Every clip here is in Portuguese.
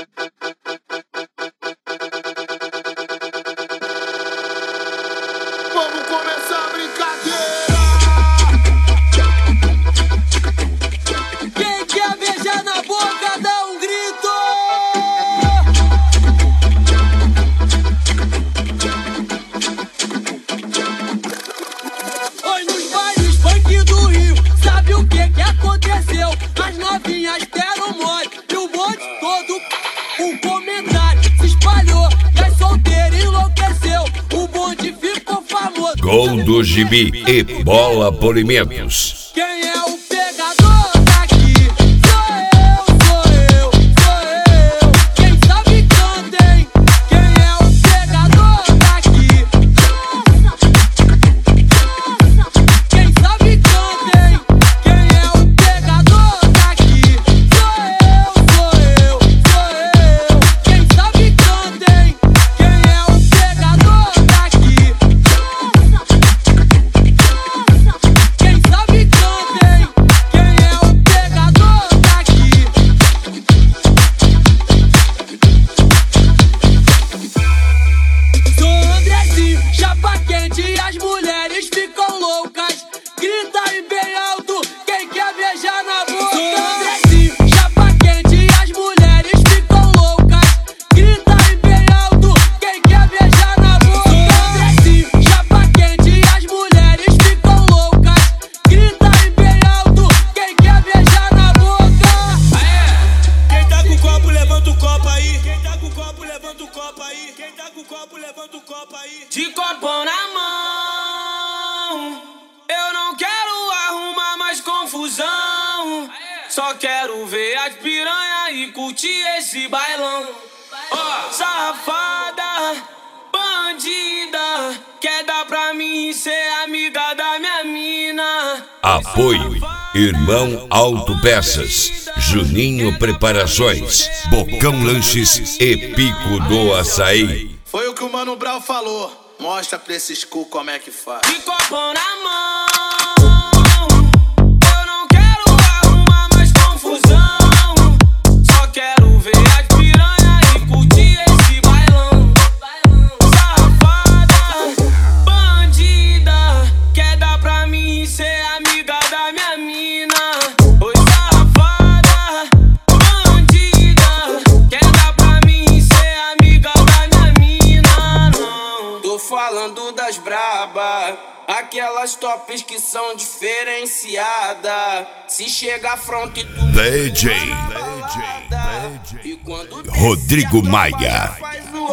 Vamos começar a brincadeira. Quem quer beijar na boca, dá um grito. Oi, nos bailes funk do Rio, sabe o que aconteceu? As novinhas deram mole e o bonde todo. O comentário se espalhou e as solteiras enlouqueceu. O bonde ficou famoso. Gol do Gibi e Bola Polimentos. Quem é o pegador daqui? Sou eu. Quem sabe canta, hein? Quem é o pegador daqui? Quem sabe canta, hein? Quem é o pegador daqui? Sou eu. Quem sabe canta, hein? Quem é o pegador daqui? Quem sabe canta, hein? Quem é o pegador daqui? Sou Andrezinho, chapa quente e as mulheres ficam loucas. Grita aí bem alto, quem quer beijar na boca? Sou Andrezinho, chapa quente e as mulheres ficam loucas. Grita aí bem alto, quem quer beijar na boca? Sou Andrezinho, chapa quente e as mulheres ficam loucas. Grita aí bem alto, quem quer beijar na boca? Quem tá com copo, levanta o copo aí. Quem tá com copo, levanta o copo aí. Quem tá com copo, levanta o copo aí. De copão na mão, eu não quero arrumar mais confusão. Só quero ver as piranha e curtir esse bailão. Ó, safada, bandida, quer dar pra mim ser amiga da minha mina. Apoio Irmão Autopeças, Juninho Preparações, Bocão Lanches e Pico do Açaí. Foi o que o Mano Brown falou. Mostra pra esses cu como é que faz. De copão na mão, eu não quero arrumar mais confusão. Só quero ver as piranha e curtir esse bailão. Safada, bandida, quer dar pra mim ser amiga da minha mina. Oi, safada, bandida, quer dar pra mim ser amiga da minha mina. Não, tô falando das braba, aquelas tops que são diferenciadas. Se chega front e tu DJ e quando Rodrigo Maia. faz o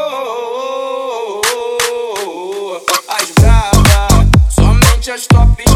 as braba, somente as tops